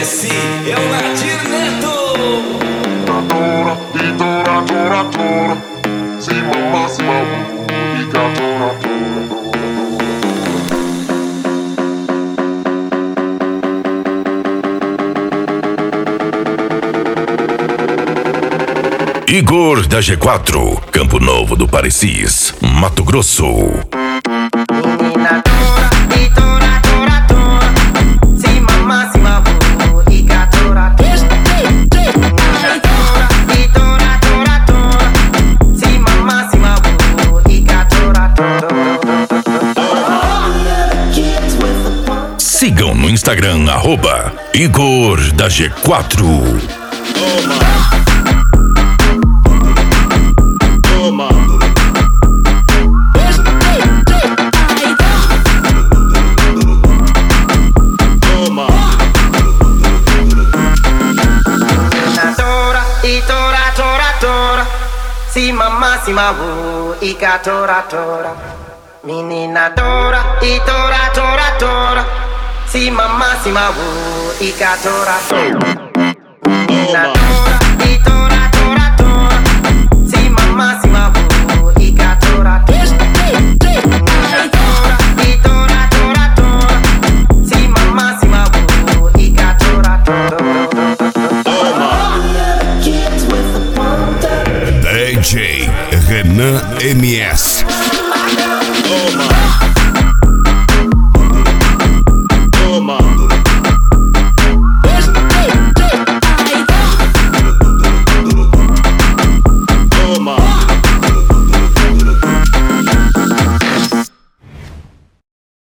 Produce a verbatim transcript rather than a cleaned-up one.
Esse é o Nadir Neto. Tora, e tora, tora, tora. Se mamá, se mamá, e tora, tora. Igor da G quatro, Campo Novo do Parecis, Mato Grosso. Menina tora, e tora, tora, tora. Se mamá, se mamou, e tora, tora. Menina tora, e tora, tora, tora. Se mamá, se mamou, e tora, tora. Sigam no Instagram, arroba Igor da G quatro. Si mamá, si mabu, e tora, tora. Menina tora, e tora, tora, tora. Si mamá, si mabu, e tora, tora. Menina tora.